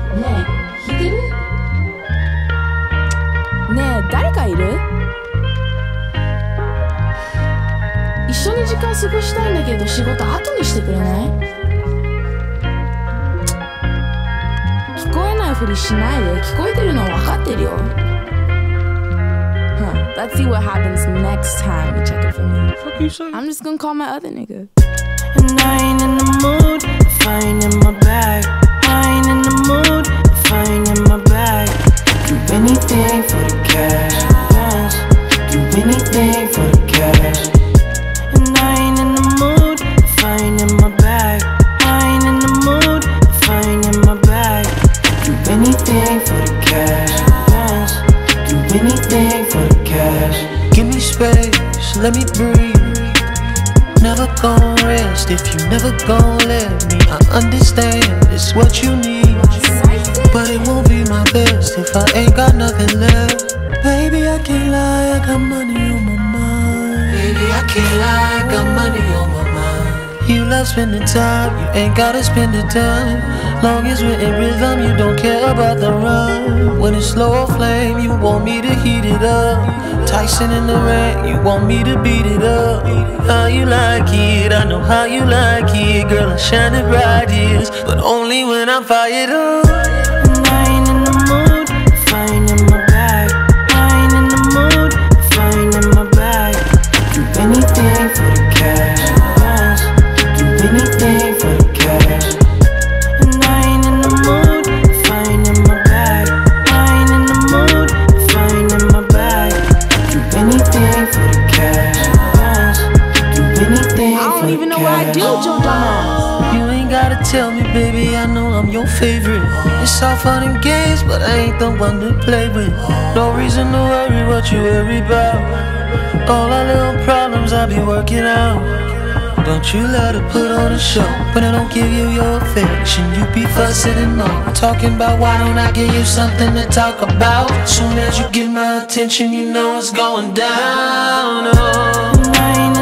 ねえ、弾いてる？ ねえ、誰かいる？一緒に時間過ごしたいんだけど仕事後にしてくれない？聞こえないふりしないで。聞こえてるの分かってるよ。Let's see what happens next time you check it for me. Fuck you say? I'm just gonna call my other nigga. And I ain't in the mood if I ain't in my bag. I ain't in the mood if I ain't in my bag. Do anything for the cash, yes. Do anything for the cash. And I ain't in the mood if I ain't in my bag. I ain't in the mood if I ain't in my bag. Do anything for the cash, yes. Do anything for the cash. Give me space, let me breathe. Never gon' rest if you never gon' let me. I understand it's what you need, but it won't be my best if I ain't got nothing left. Baby, I can't lie, I got money on my mind. Baby, I can't lie, I got money on my mind. You love spending time, you ain't gotta spend the time. Long as we're in rhythm, you don't care about the run. When it's slow or flame, you want me to heat it up. Tyson in the rain, you want me to beat it up. How you like it, I know how you like it. Girl, I'm shining bright, yes, but only when I'm fired up. And I ain't in the mood if I ain't in my bag. I ain't in the mood if I ain't in my bag. Do anything for the cash, yes. Do anything for the cash. And I ain't in the mood if I ain't in my bag. I ain't in the mood if I ain't in my bag. Do anything for the cash, yes. Do anything I for don't the even know what I cash. do with your dumbass. You ain't gotta tell me, baby, I know I'm your favorite. It's all fun and games, but I ain't the one to play with. No reason to worry what you worry about. All our little problems I be working out. Don't you love to put on a show when I don't give you your affection? You be fussing and all, talking about why don't I give you something to talk about? Soon as you get my attention, you know it's going down. Oh. And I ain't